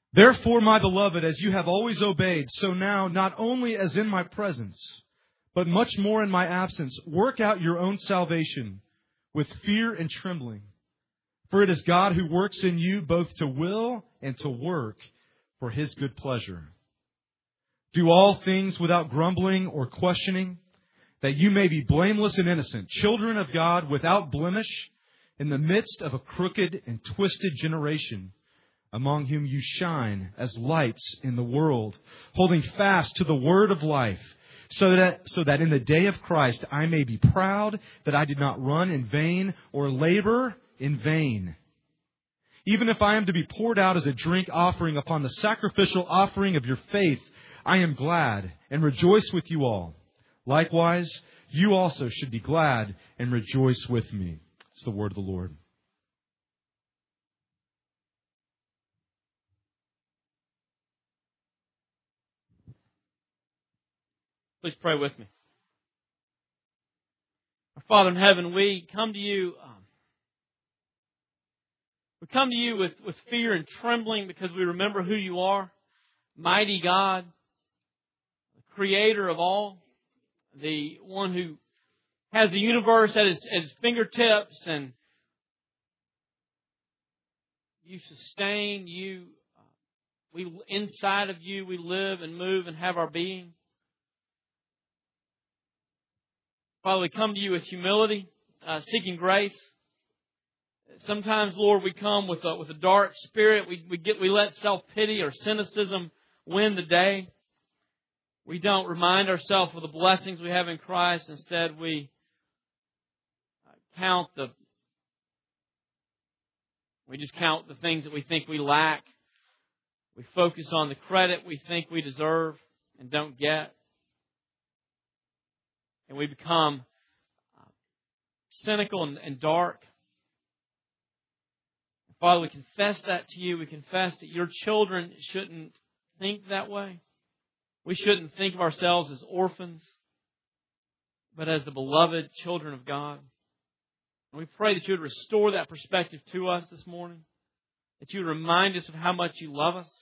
Therefore, my beloved, as you have always obeyed, so now, not only as in my presence, but much more in my absence, work out your own salvation with fear and trembling. For it is God who works in you both to will and to work for His good pleasure. Do all things without grumbling or questioning, that you may be blameless and innocent, children of God without blemish, in the midst of a crooked and twisted generation, among whom you shine as lights in the world, holding fast to the word of life, so that in the day of Christ I may be proud that I did not run in vain or labor in vain. Even if I am to be poured out as a drink offering upon the sacrificial offering of your faith, I am glad and rejoice with you all. Likewise, you also should be glad and rejoice with me. It's the word of the Lord. Please pray with me. Our Father in heaven, we come to you. We come to you with fear and trembling because we remember who you are, mighty God, the Creator of all, the one who has the universe at his fingertips, and you sustain. We inside of you we live and move and have our being. Father, we come to you with humility, seeking grace. Sometimes, Lord, we come with a dark spirit. We let self-pity or cynicism win the day. We don't remind ourselves of the blessings we have in Christ. Instead, we just count the things that we think we lack. We focus on the credit we think we deserve and don't get. And we become cynical and dark. Father, we confess that to you. We confess that your children shouldn't think that way. We shouldn't think of ourselves as orphans, but as the beloved children of God. And we pray that you would restore that perspective to us this morning, that you would remind us of how much you love us,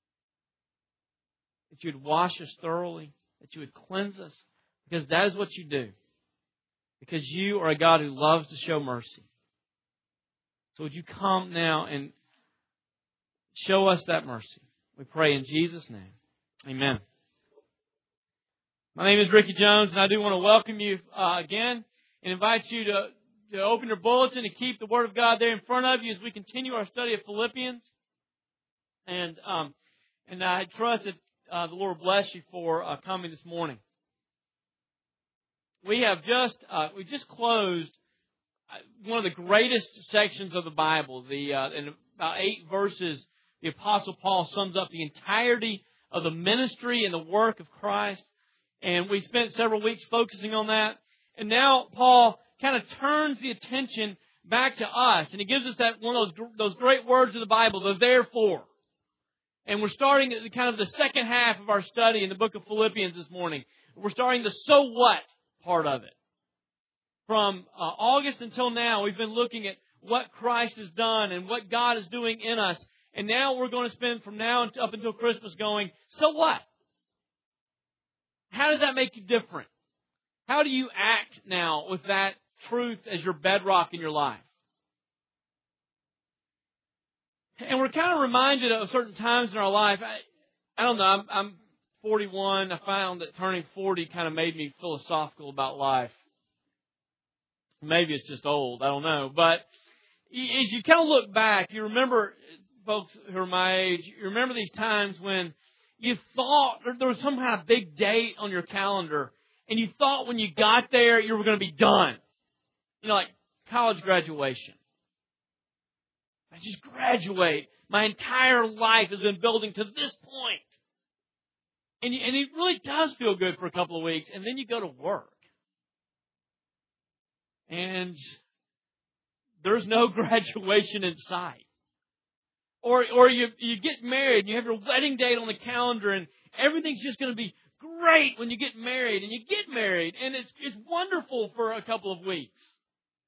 that you would wash us thoroughly, that you would cleanse us, because that is what you do. Because you are a God who loves to show mercy. So would you come now and show us that mercy? We pray in Jesus' name. Amen. My name is Ricky Jones, and I do want to welcome you again and invite you to open your bulletin and keep the Word of God there in front of you as we continue our study of Philippians. And I trust that the Lord will bless you for coming this morning. We have just closed one of the greatest sections of the Bible. In about 8 verses, the Apostle Paul sums up the entirety of the ministry and the work of Christ. And we spent several weeks focusing on that. And now Paul kind of turns the attention back to us. And he gives us that one of those great words of the Bible, the therefore. And we're starting kind of the second half of our study in the book of Philippians this morning. We're starting the so what part of it. From August until now, we've been looking at what Christ has done and what God is doing in us. And now we're going to spend from now up until Christmas going, so what? How does that make you different? How do you act now with that truth as your bedrock in your life? And we're kind of reminded of certain times in our life. I don't know, I'm 41. I found that turning 40 kind of made me philosophical about life. Maybe it's just old. I don't know. But as you kind of look back, you remember, folks who are my age, you remember these times when you thought there was some kind of big date on your calendar, and you thought when you got there you were going to be done. You know, like college graduation. I just graduate. My entire life has been building to this point. And it really does feel good for a couple of weeks, and then you go to work. And there's no graduation in sight. Or you get married and you have your wedding date on the calendar and everything's just going to be great when you get married. And you get married and it's wonderful for a couple of weeks.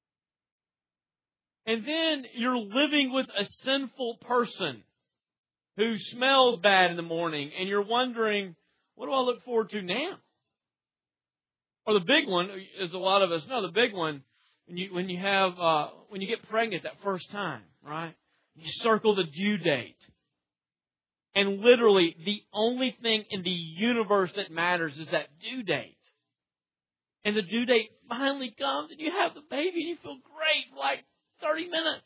And then you're living with a sinful person who smells bad in the morning, and you're wondering, what do I look forward to now? Or the big one, as a lot of us know, the big one, when you get pregnant that first time, right? You circle the due date. And literally, the only thing in the universe that matters is that due date. And the due date finally comes, and you have the baby, and you feel great for like 30 minutes.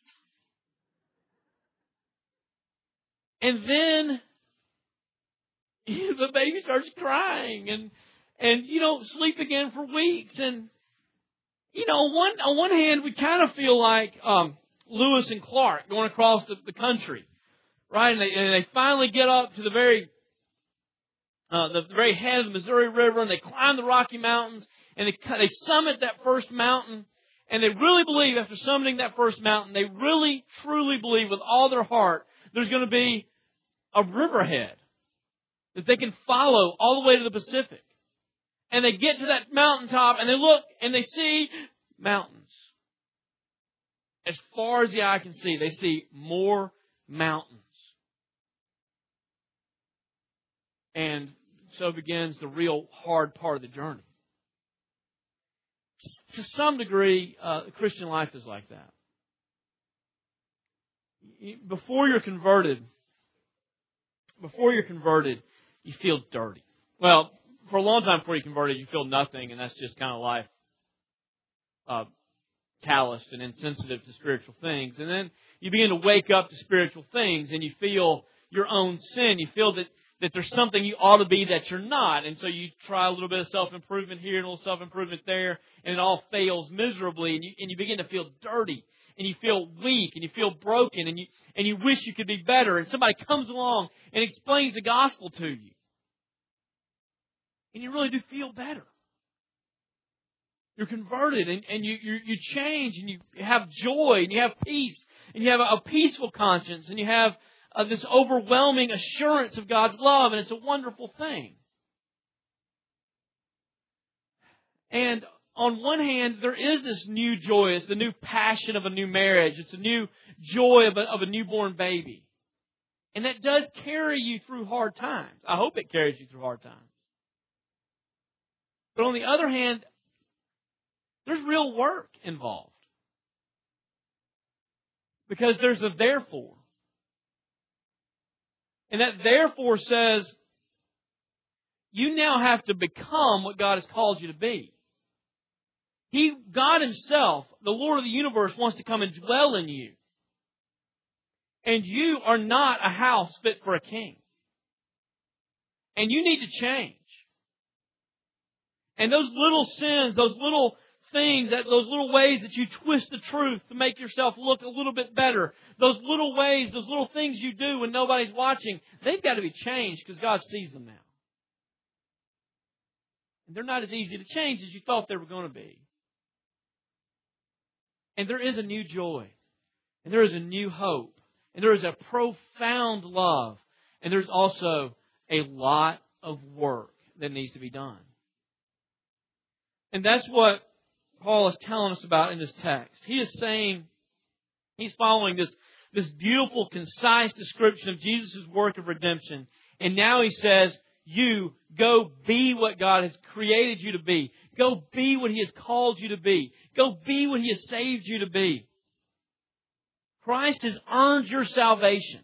And then the baby starts crying, and you don't sleep again for weeks. And, on one hand, we kind of feel like Lewis and Clark going across the country, right? And they finally get up to the very head of the Missouri River, and they climb the Rocky Mountains, and they summit that first mountain, and they really believe, after summiting that first mountain, they really, truly believe with all their heart there's going to be a riverhead that they can follow all the way to the Pacific. And they get to that mountaintop, and they look, and they see mountains. As far as the eye can see, they see more mountains. And so begins the real hard part of the journey. To some degree, the Christian life is like that. Before you're converted, you feel dirty. Well, for a long time before you're converted, you feel nothing, and that's just kind of life, calloused and insensitive to spiritual things. And then you begin to wake up to spiritual things, and you feel your own sin. You feel that there's something you ought to be that you're not. And so you try a little bit of self-improvement here and a little self-improvement there, and it all fails miserably, and you begin to feel dirty, and you feel weak, and you feel broken, and you wish you could be better. And somebody comes along and explains the gospel to you. And you really do feel better. You're converted, and you change, and you have joy, and you have peace, and you have a peaceful conscience, and you have this overwhelming assurance of God's love, and it's a wonderful thing. And on one hand, there is this new joy. It's the new passion of a new marriage. It's the new joy of a newborn baby. And that does carry you through hard times. I hope it carries you through hard times. But on the other hand, there's real work involved. Because there's a therefore. And that therefore says, you now have to become what God has called you to be. God Himself, the Lord of the universe, wants to come and dwell in you. And you are not a house fit for a king. And you need to change. And those little sins, those little things, those little ways that you twist the truth to make yourself look a little bit better, those little ways, those little things you do when nobody's watching, they've got to be changed because God sees them now. And they're not as easy to change as you thought they were going to be. And there is a new joy. And there is a new hope. And there is a profound love. And there's also a lot of work that needs to be done. And that's what Paul is telling us about in this text. He is saying, he's following this beautiful, concise description of Jesus' work of redemption. And now he says, you go be what God has created you to be. Go be what He has called you to be. Go be what He has saved you to be. Christ has earned your salvation.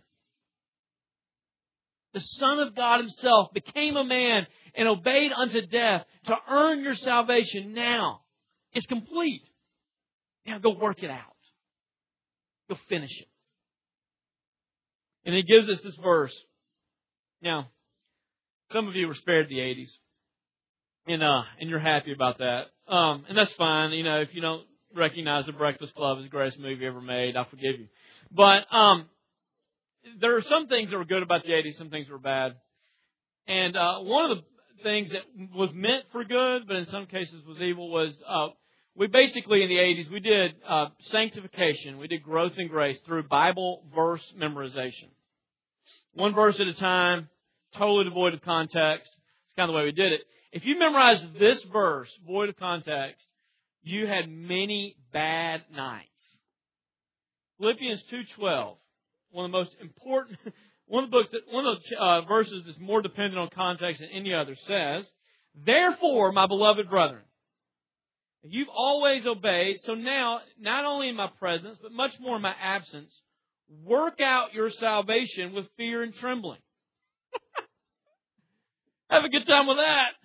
The Son of God Himself became a man and obeyed unto death to earn your salvation. Now it's complete. Now go work it out. Go finish it. And He gives us this verse. Now, some of you were spared the 80s. And you're happy about that. And that's fine. If you don't recognize The Breakfast Club as the greatest movie ever made, I forgive you. But there are some things that were good about the 80s, some things that were bad. And one of the things that was meant for good, but in some cases was evil, was we basically in the 80s, we did sanctification. We did growth in grace through Bible verse memorization. One verse at a time, totally devoid of context. It's kind of the way we did it. If you memorized this verse, void of context, you had many bad nights. Philippians 2:12, one of one of the verses that's more dependent on context than any other says, "Therefore, my beloved brethren, you've always obeyed, so now, not only in my presence, but much more in my absence, work out your salvation with fear and trembling." Have a good time with that.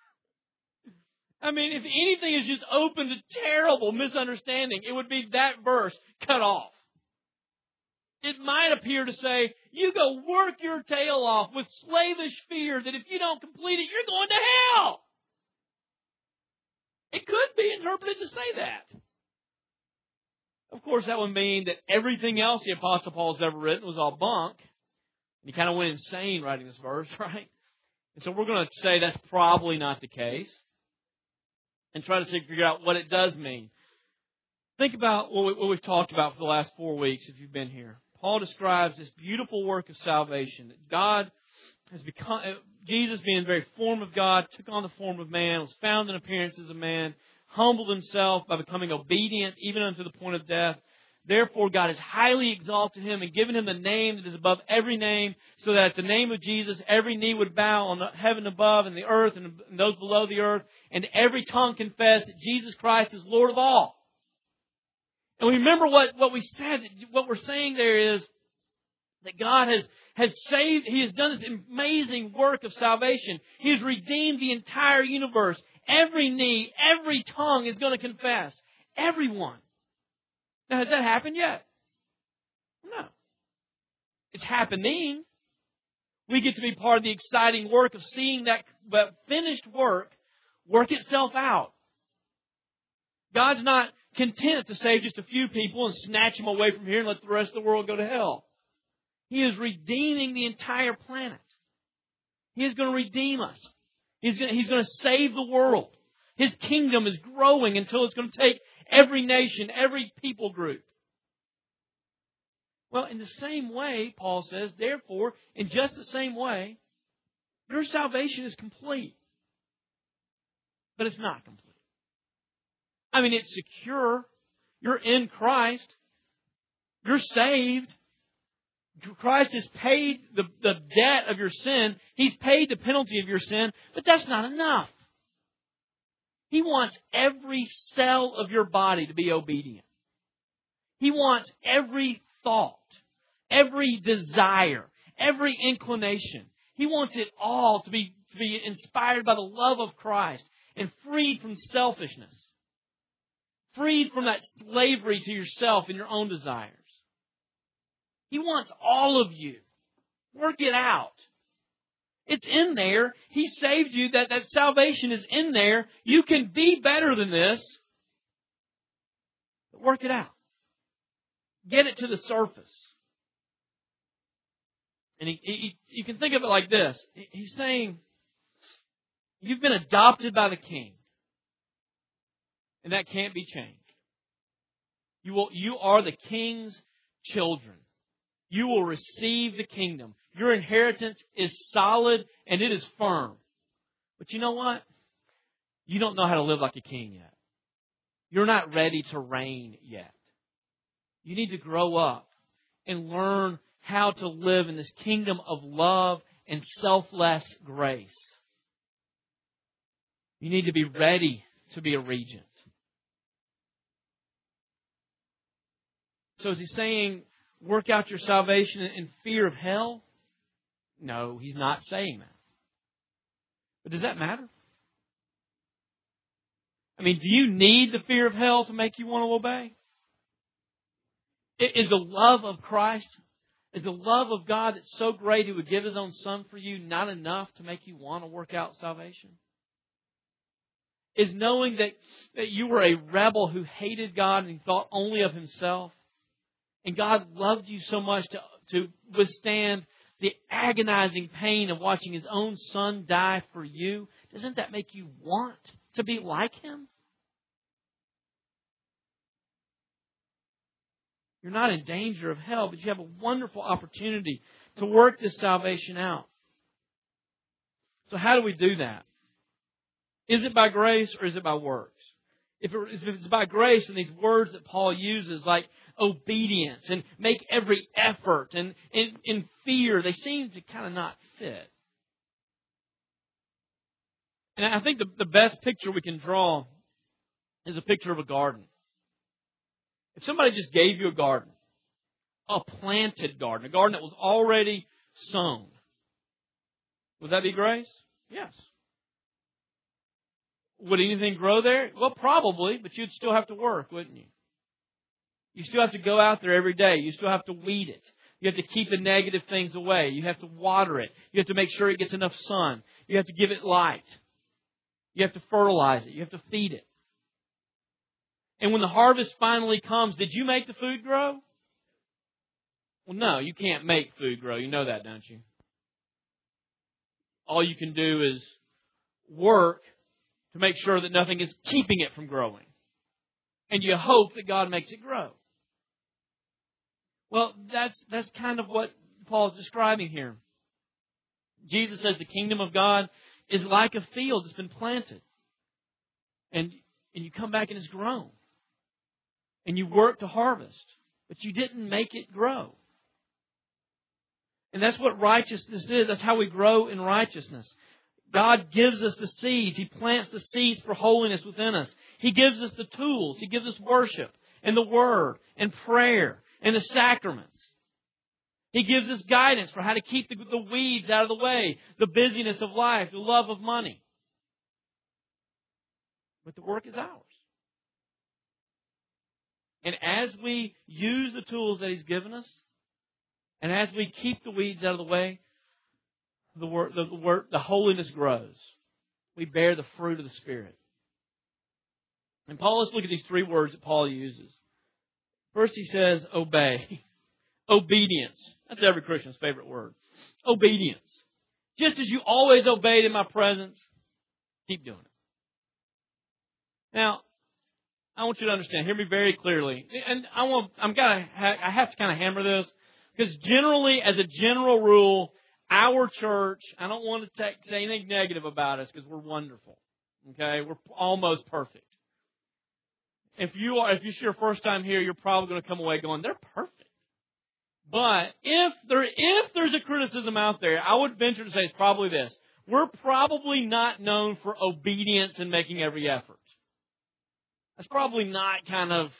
I mean, if anything is just open to terrible misunderstanding, it would be that verse cut off. It might appear to say, you go work your tail off with slavish fear that if you don't complete it, you're going to hell. It could be interpreted to say that. Of course, that would mean that everything else the Apostle Paul's ever written was all bunk. He kind of went insane writing this verse, right? And so we're going to say that's probably not the case and try to figure out what it does mean. Think about what we've talked about for the last 4 weeks if you've been here. Paul describes this beautiful work of salvation that God has become, Jesus being the very form of God, took on the form of man, was found in appearance as a man, humbled himself by becoming obedient even unto the point of death. Therefore, God has highly exalted him and given him the name that is above every name, so that at the name of Jesus, every knee would bow on the heaven above and the earth and those below the earth, and every tongue confess that Jesus Christ is Lord of all. And we remember what we said, what we're saying there is that God has saved, He has done this amazing work of salvation. He has redeemed the entire universe. Every knee, every tongue is going to confess. Everyone. Now, has that happened yet? No. It's happening. We get to be part of the exciting work of seeing that finished work itself out. God's not content to save just a few people and snatch them away from here and let the rest of the world go to hell. He is redeeming the entire planet. He is going to redeem us. He's going to save the world. His kingdom is growing until it's going to take every nation, every people group. Well, in the same way, Paul says, therefore, in just the same way, your salvation is complete. But it's not complete. I mean, it's secure. You're in Christ. You're saved. Christ has paid the debt of your sin. He's paid the penalty of your sin. But that's not enough. He wants every cell of your body to be obedient. He wants every thought, every desire, every inclination. He wants it all to be inspired by the love of Christ and freed from selfishness. Freed from that slavery to yourself and your own desires. He wants all of you. Work it out. It's in there. He saved you. That salvation is in there. You can be better than this. But work it out. Get it to the surface. And you can think of it like this. He's saying, you've been adopted by the King. And that can't be changed. You are the King's children. You will receive the kingdom. Your inheritance is solid and it is firm. But you know what? You don't know how to live like a king yet. You're not ready to reign yet. You need to grow up and learn how to live in this kingdom of love and selfless grace. You need to be ready to be a regent. So is he saying, work out your salvation in fear of hell? No, he's not saying that. But does that matter? I mean, do you need the fear of hell to make you want to obey? Is the love of Christ, is the love of God that's so great He would give His own Son for you not enough to make you want to work out salvation? Is knowing that you were a rebel who hated God and thought only of himself, and God loved you so much to withstand the agonizing pain of watching His own Son die for you, doesn't that make you want to be like Him? You're not in danger of hell, but you have a wonderful opportunity to work this salvation out. So how do we do that? Is it by grace or is it by works? if it's by grace, and these words that Paul uses like obedience and make every effort and in fear, they seem to kind of not fit. And I think the best picture we can draw is a picture of a garden. If somebody just gave you a garden, a planted garden, a garden that was already sown, would that be grace? Yes. Would anything grow there? Well, probably, but you'd still have to work, wouldn't you? You still have to go out there every day. You still have to weed it. You have to keep the negative things away. You have to water it. You have to make sure it gets enough sun. You have to give it light. You have to fertilize it. You have to feed it. And when the harvest finally comes, did you make the food grow? Well, no, you can't make food grow. You know that, don't you? All you can do is work to make sure that nothing is keeping it from growing. And you hope that God makes it grow. Well, that's kind of what Paul is describing here. Jesus says the kingdom of God is like a field that's been planted. And you come back and it's grown. And you work to harvest. But you didn't make it grow. And that's what righteousness is. That's how we grow in righteousness. God gives us the seeds. He plants the seeds for holiness within us. He gives us the tools. He gives us worship and the Word and prayer and the sacraments. He gives us guidance for how to keep the weeds out of the way, the busyness of life, the love of money. But the work is ours. And as we use the tools that He's given us, and as we keep the weeds out of the way, the holiness grows. We bear the fruit of the Spirit. And Paul, let's look at these three words that Paul uses. First he says, obey. Obedience. That's every Christian's favorite word. Obedience. Just as you always obeyed in my presence, keep doing it. Now, I want you to understand, hear me very clearly. And I have to kind of hammer this, because generally, as a general rule, our church, I don't want to say anything negative about us because we're wonderful. Okay? We're almost perfect. If it's your first time here, you're probably going to come away going, they're perfect. But if there's a criticism out there, I would venture to say it's probably this. We're probably not known for obedience and making every effort. That's probably not kind of,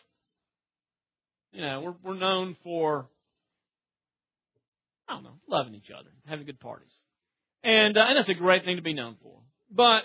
we're known for, I don't know, loving each other, having good parties. And that's a great thing to be known for. But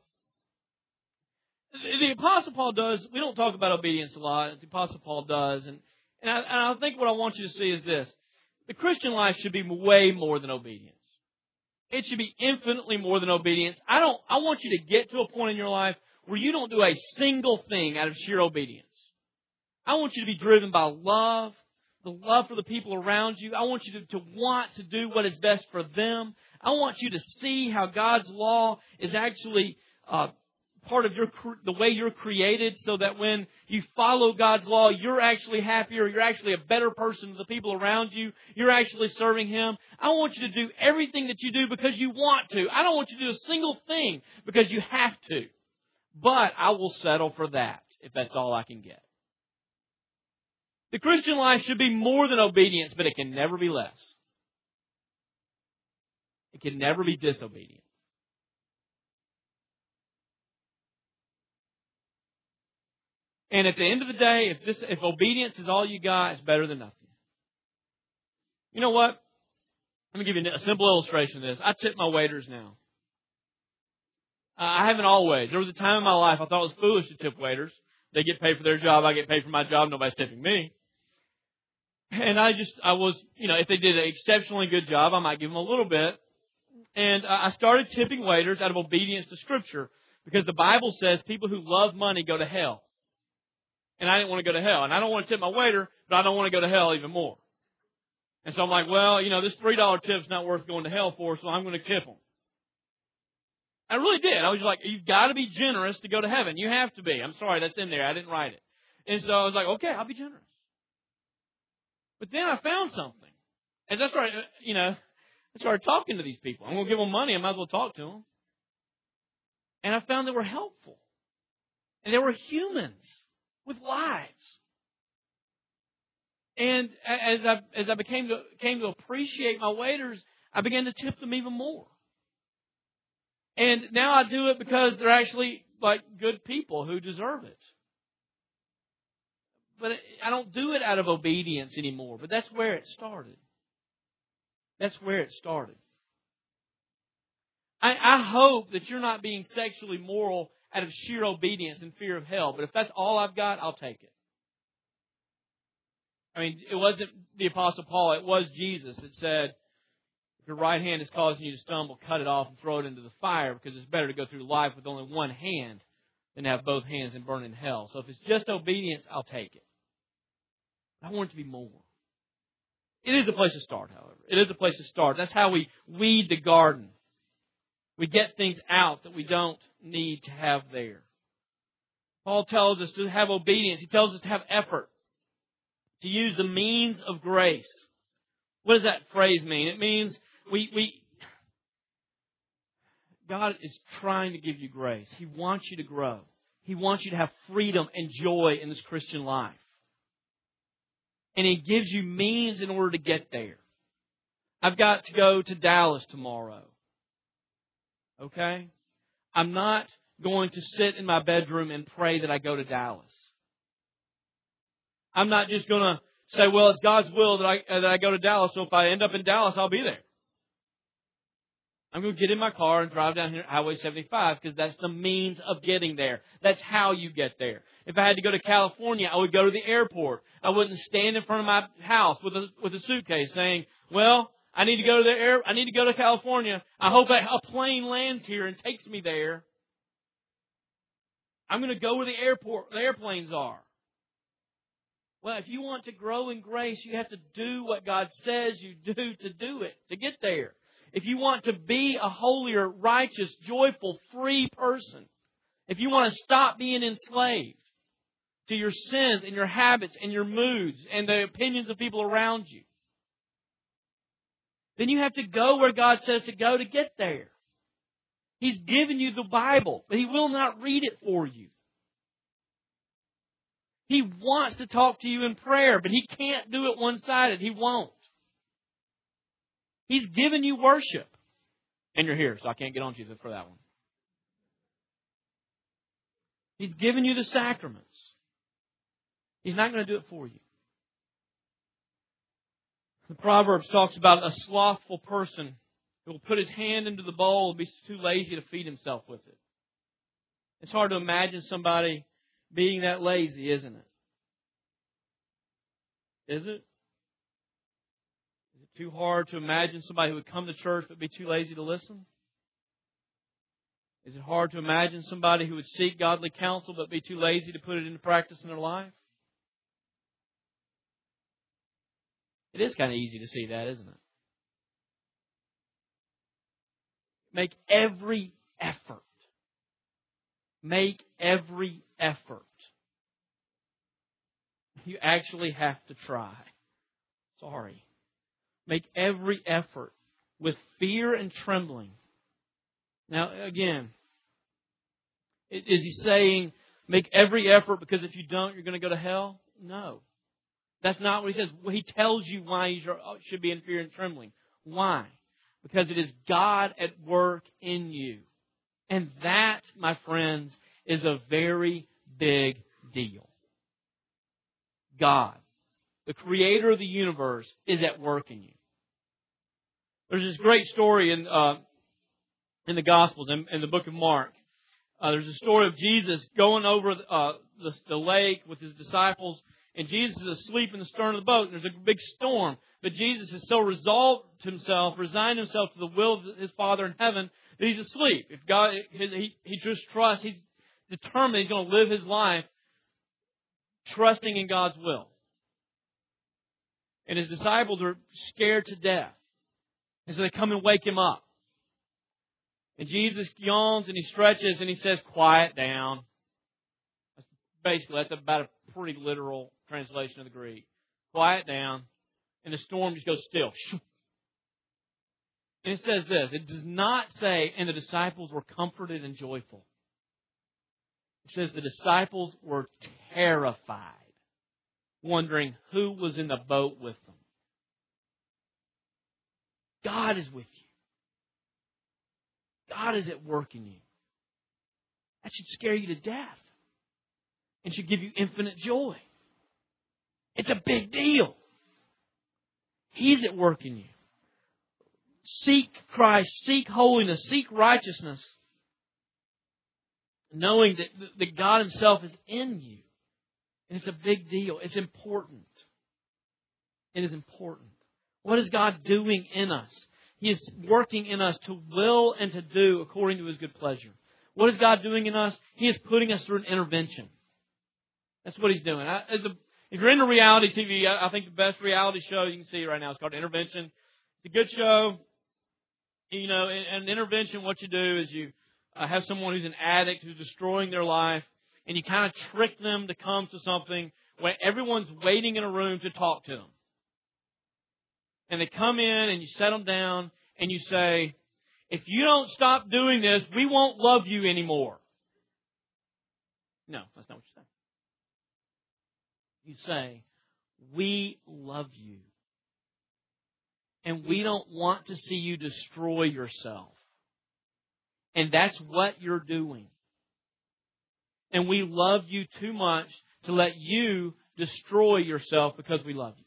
the Apostle Paul does, we don't talk about obedience a lot. The Apostle Paul does. And I think what I want you to see is this. The Christian life should be way more than obedience. It should be infinitely more than obedience. I want you to get to a point in your life where you don't do a single thing out of sheer obedience. I want you to be driven by love, the love for the people around you. I want you to want to do what is best for them. I want you to see how God's law is actually part of the way you're created, so that when you follow God's law, you're actually happier. You're actually a better person to the people around you. You're actually serving Him. I want you to do everything that you do because you want to. I don't want you to do a single thing because you have to. But I will settle for that if that's all I can get. The Christian life should be more than obedience, but it can never be less. It can never be disobedient. And at the end of the day, if obedience is all you got, it's better than nothing. You know what? Let me give you a simple illustration of this. I tip my waiters now. I haven't always. There was a time in my life I thought it was foolish to tip waiters. They get paid for their job. I get paid for my job. Nobody's tipping me. And I was, if they did an exceptionally good job, I might give them a little bit. And I started tipping waiters out of obedience to Scripture, because the Bible says people who love money go to hell. And I didn't want to go to hell. And I don't want to tip my waiter, but I don't want to go to hell even more. And so I'm like, well, this $3 tip's not worth going to hell for, so I'm going to tip them. I really did. I was like, you've got to be generous to go to heaven. You have to be. I'm sorry, that's in there. I didn't write it. And so I was like, okay, I'll be generous. But then I found something. And that's right, I started talking to these people. I'm going to give them money. I might as well talk to them. And I found they were helpful. And they were humans with lives. And as I came to appreciate my waiters, I began to tip them even more. And now I do it because they're actually like good people who deserve it. But I don't do it out of obedience anymore. But that's where it started. That's where it started. I hope that you're not being sexually moral out of sheer obedience and fear of hell. But if that's all I've got, I'll take it. I mean, it wasn't the Apostle Paul. It was Jesus that said, if your right hand is causing you to stumble, cut it off and throw it into the fire, because it's better to go through life with only one hand than to have both hands and burn in hell. So if it's just obedience, I'll take it. I want it to be more. It is a place to start, however. It is a place to start. That's how we weed the garden. We get things out that we don't need to have there. Paul tells us to have obedience. He tells us to have effort. To use the means of grace. What does that phrase mean? It means God is trying to give you grace. He wants you to grow. He wants you to have freedom and joy in this Christian life. And He gives you means in order to get there. I've got to go to Dallas tomorrow. Okay? I'm not going to sit in my bedroom and pray that I go to Dallas. I'm not just going to say, well, it's God's will that I go to Dallas, so if I end up in Dallas, I'll be there. I'm going to get in my car and drive down here Highway 75 because that's the means of getting there. That's how you get there. If I had to go to California, I would go to the airport. I wouldn't stand in front of my house with a suitcase saying, well, I need to go to California. I hope a plane lands here and takes me there. I'm going to go where the airplanes are. Well, if you want to grow in grace, you have to do what God says you do to get there. If you want to be a holier, righteous, joyful, free person, if you want to stop being enslaved to your sins and your habits and your moods and the opinions of people around you, then you have to go where God says to go to get there. He's given you the Bible, but He will not read it for you. He wants to talk to you in prayer, but He can't do it one-sided. He won't. He's given you worship. And you're here, so I can't get on to you for that one. He's given you the sacraments. He's not going to do it for you. The Proverbs talks about a slothful person who will put his hand into the bowl and be too lazy to feed himself with it. It's hard to imagine somebody being that lazy, isn't it? Is it? Is it too hard to imagine somebody who would come to church but be too lazy to listen? Is it hard to imagine somebody who would seek godly counsel but be too lazy to put it into practice in their life? It is kind of easy to see that, isn't it? Make every effort. Make every effort. You actually have to try. Sorry. Make every effort with fear and trembling. Now, again, is He saying, make every effort because if you don't, you're going to go to hell? No. That's not what He says. He tells you why you should be in fear and trembling. Why? Because it is God at work in you. And that, my friends, is a very big deal. God, the Creator of the universe, is at work in you. There's this great story in the Gospels, in the book of Mark. There's a story of Jesus going over the lake with His disciples, and Jesus is asleep in the stern of the boat, and there's a big storm. But Jesus has so resigned himself to the will of His Father in heaven, that He's asleep. If God, he just trusts, He's determined He's going to live His life trusting in God's will. And His disciples are scared to death. And so they come and wake Him up. And Jesus yawns and He stretches and He says, quiet down. Basically, that's about a pretty literal translation of the Greek. Quiet down. And the storm just goes still. And it says this. It does not say, and the disciples were comforted and joyful. It says the disciples were terrified, wondering who was in the boat with them. God is with you. God is at work in you. That should scare you to death and should give you infinite joy. It's a big deal. He's at work in you. Seek Christ, seek holiness, seek righteousness, knowing that God Himself is in you. And it's a big deal. It's important. It is important. What is God doing in us? He is working in us to will and to do according to His good pleasure. What is God doing in us? He is putting us through an intervention. That's what He's doing. If you're into reality TV, I think the best reality show you can see right now is called Intervention. It's a good show. You know, in an intervention, what you do is you have someone who's an addict who's destroying their life, and you kind of trick them to come to something where everyone's waiting in a room to talk to them. And they come in and you set them down and you say, if you don't stop doing this, we won't love you anymore. No, that's not what you say. You say, we love you. And we don't want to see you destroy yourself. And that's what you're doing. And we love you too much to let you destroy yourself because we love you.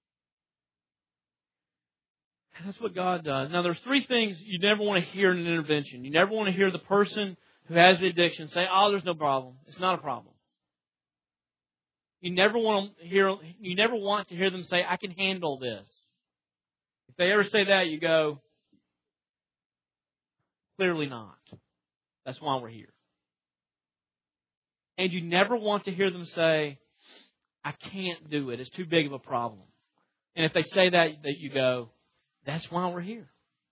And that's what God does. Now, there's three things you never want to hear in an intervention. You never want to hear the person who has the addiction say, oh, there's no problem. It's not a problem. You never want to hear them say, I can handle this. If they ever say that, you go, clearly not. That's why we're here. And you never want to hear them say, I can't do it. It's too big of a problem. And if they say that you go, that's why we're here.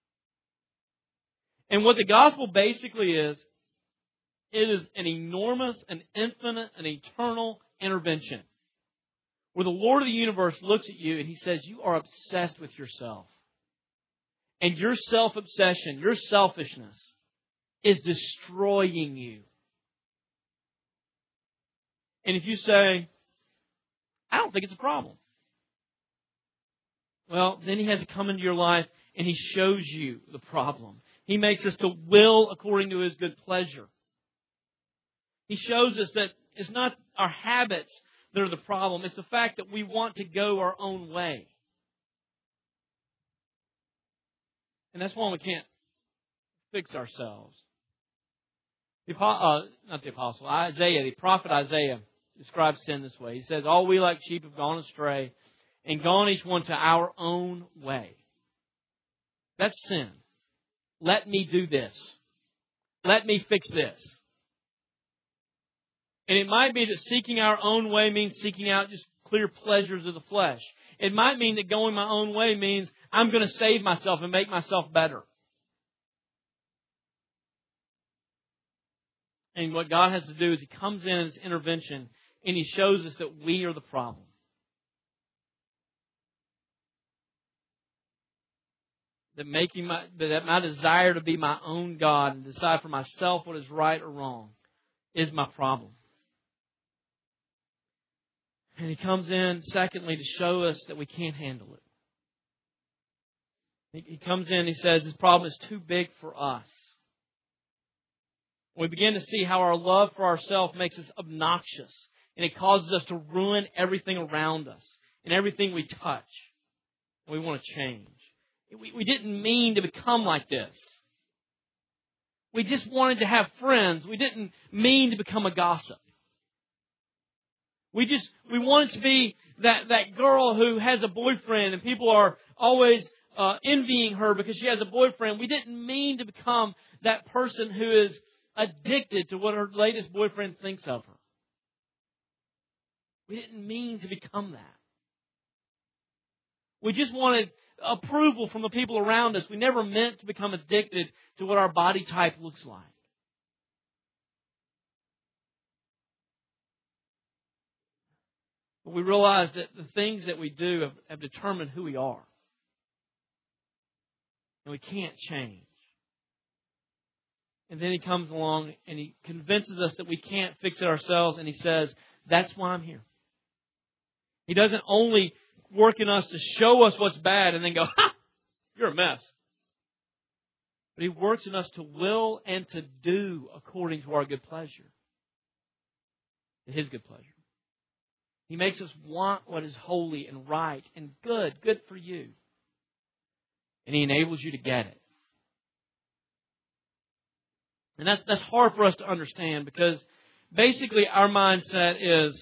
And what the gospel basically is, it is an enormous, an infinite, an eternal intervention. Where the Lord of the universe looks at you and He says, you are obsessed with yourself. And your self-obsession, your selfishness is destroying you. And if you say, I don't think it's a problem. Well, then He has to come into your life and He shows you the problem. He makes us to will according to His good pleasure. He shows us that it's not our habits that are the problem. It's the fact that we want to go our own way. And that's why we can't fix ourselves. The prophet Isaiah describes sin this way. He says, all we like sheep have gone astray, and gone each one to our own way. That's sin. Let me do this. Let me fix this. And it might be that seeking our own way means seeking out just clear pleasures of the flesh. It might mean that going my own way means I'm going to save myself and make myself better. And what God has to do is He comes in as intervention and He shows us that we are the problem. That my desire to be my own God and decide for myself what is right or wrong is my problem. And He comes in, secondly, to show us that we can't handle it. He comes in and He says this problem is too big for us. We begin to see how our love for ourselves makes us obnoxious. And it causes us to ruin everything around us and everything we touch. We want to change. We didn't mean to become like this. We just wanted to have friends. We didn't mean to become a gossip. We wanted to be that girl who has a boyfriend and people are always envying her because she has a boyfriend. We didn't mean to become that person who is addicted to what her latest boyfriend thinks of her. We didn't mean to become that. We just wanted approval from the people around us. We never meant to become addicted to what our body type looks like. But we realize that the things that we do have determined who we are. And we can't change. And then He comes along and He convinces us that we can't fix it ourselves. And He says, that's why I'm here. He doesn't only work in us to show us what's bad and then go, ha, you're a mess. But He works in us to will and to do according to our good pleasure. To His good pleasure. He makes us want what is holy and right and good for you. And He enables you to get it. And that's hard for us to understand because basically our mindset is,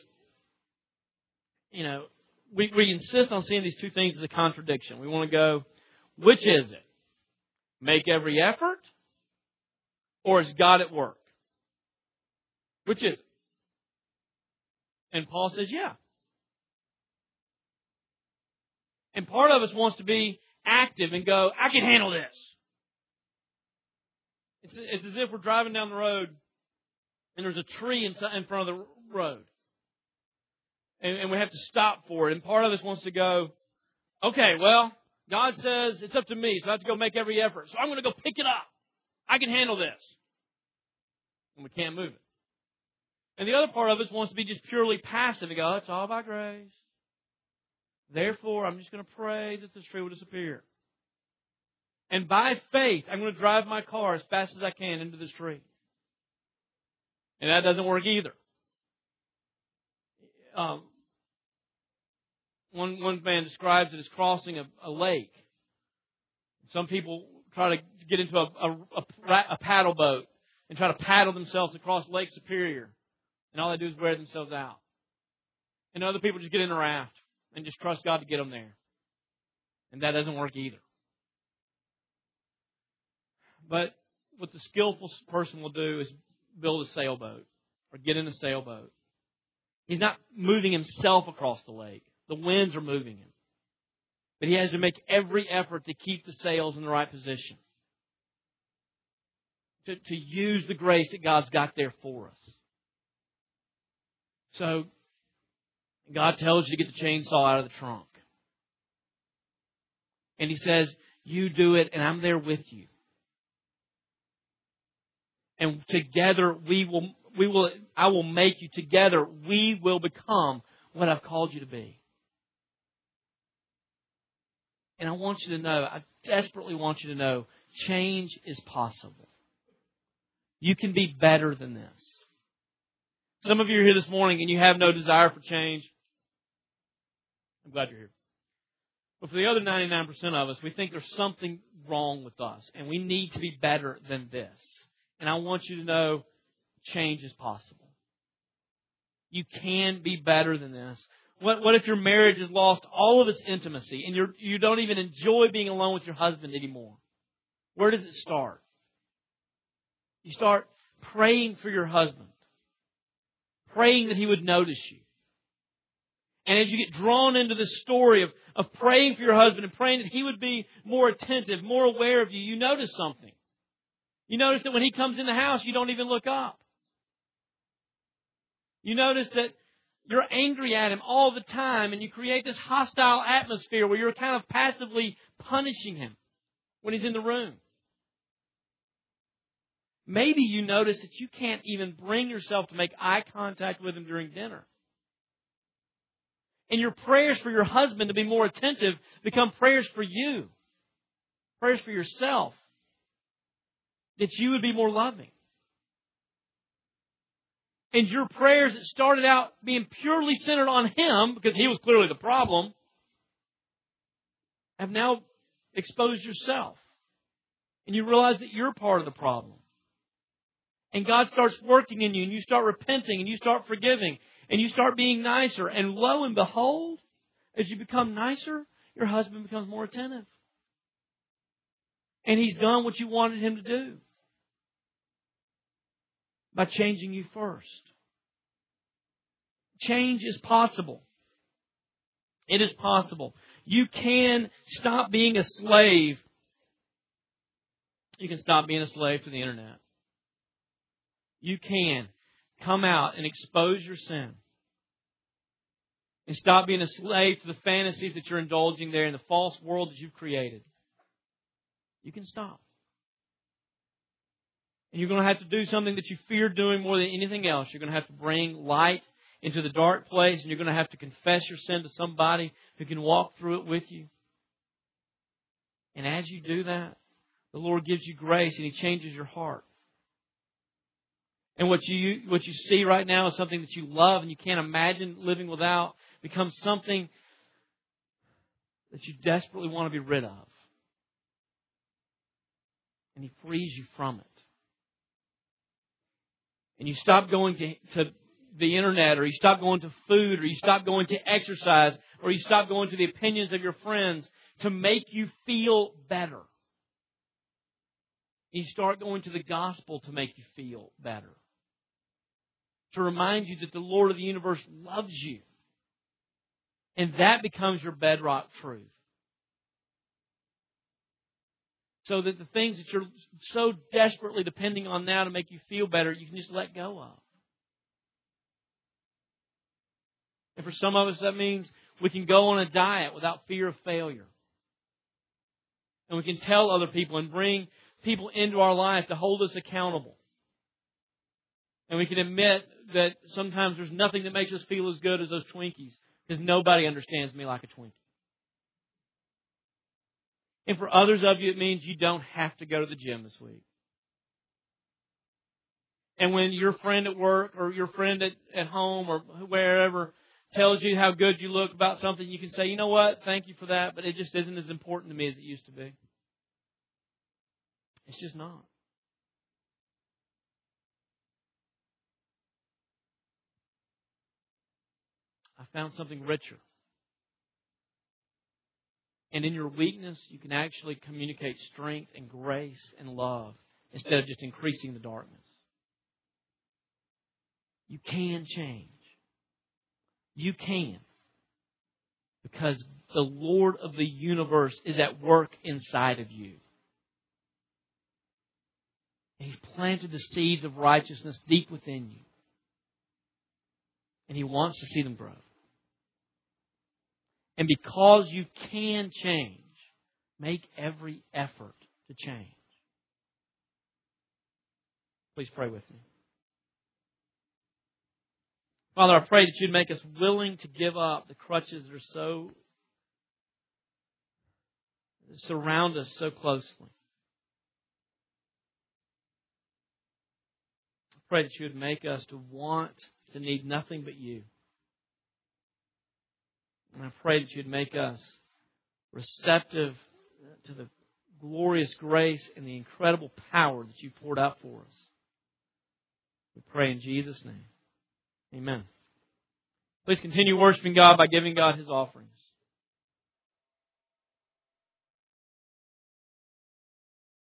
we insist on seeing these two things as a contradiction. We want to go, which is it? Make every effort? Or is God at work? Which is it? And Paul says, yeah. And part of us wants to be active and go, I can handle this. It's as if we're driving down the road and there's a tree in front of the road. And we have to stop for it. And part of us wants to go, okay, well, God says it's up to me, so I have to go make every effort. So I'm going to go pick it up. I can handle this. And we can't move it. And the other part of us wants to be just purely passive and go, it's all by grace. Therefore, I'm just going to pray that this tree will disappear. And by faith, I'm going to drive my car as fast as I can into this tree. And that doesn't work either. One man describes it as crossing a lake. Some people try to get into a paddle boat and try to paddle themselves across Lake Superior. And all they do is wear themselves out. And other people just get in a raft and just trust God to get them there. And that doesn't work either. But what the skillful person will do is build a sailboat or get in a sailboat. He's not moving himself across the lake. The winds are moving him. But he has to make every effort to keep the sails in the right position. To use the grace that God's got there for us. So, God tells you to get the chainsaw out of the trunk. And He says, you do it and I'm there with you. And together I will make you, together we will become what I've called you to be. And I want you to know, I desperately want you to know, change is possible. You can be better than this. Some of you are here this morning and you have no desire for change. I'm glad you're here. But for the other 99% of us, we think there's something wrong with us and we need to be better than this. And I want you to know change is possible. You can be better than this. What if your marriage has lost all of its intimacy and you don't even enjoy being alone with your husband anymore? Where does it start? You start praying for your husband. Praying that he would notice you. And as you get drawn into this story of praying for your husband and praying that he would be more attentive, more aware of you, you notice something. You notice that when he comes in the house, you don't even look up. You notice that you're angry at him all the time and you create this hostile atmosphere where you're kind of passively punishing him when he's in the room. Maybe you notice that you can't even bring yourself to make eye contact with him during dinner. And your prayers for your husband to be more attentive become prayers for you. Prayers for yourself. That you would be more loving. And your prayers that started out being purely centered on him, because he was clearly the problem, have now exposed yourself. And you realize that you're part of the problem. And God starts working in you, and you start repenting, and you start forgiving, and you start being nicer. And lo and behold, as you become nicer, your husband becomes more attentive. And he's done what you wanted him to do by changing you first. Change is possible. It is possible. You can stop being a slave. You can stop being a slave to the internet. You can come out and expose your sin. And stop being a slave to the fantasies that you're indulging there in the false world that you've created. You can stop. And you're going to have to do something that you fear doing more than anything else. You're going to have to bring light into the dark place, and you're going to have to confess your sin to somebody who can walk through it with you. And as you do that, the Lord gives you grace and He changes your heart. And what you see right now is something that you love and you can't imagine living without, becomes something that you desperately want to be rid of. And He frees you from it. And you stop going to the internet, or you stop going to food, or you stop going to exercise, or you stop going to the opinions of your friends to make you feel better. You start going to the gospel to make you feel better. To remind you that the Lord of the universe loves you. And that becomes your bedrock truth. So that the things that you're so desperately depending on now to make you feel better, you can just let go of. And for some of us, that means we can go on a diet without fear of failure. And we can tell other people and bring people into our life to hold us accountable. And we can admit that sometimes there's nothing that makes us feel as good as those Twinkies, because nobody understands me like a Twinkie. And for others of you, it means you don't have to go to the gym this week. And when your friend at work or your friend at home or wherever tells you how good you look about something, you can say, you know what, thank you for that, but it just isn't as important to me as it used to be. It's just not. I found something richer. And in your weakness, you can actually communicate strength and grace and love instead of just increasing the darkness. You can change. You can. Because the Lord of the universe is at work inside of you. And He's planted the seeds of righteousness deep within you. And He wants to see them grow. And because you can change, make every effort to change. Please pray with me. Father, I pray that You'd make us willing to give up the crutches that are so surround us so closely. I pray that You would make us to want to need nothing but You. And I pray that You'd make us receptive to the glorious grace and the incredible power that You poured out for us. We pray in Jesus' name. Amen. Please continue worshiping God by giving God His offerings.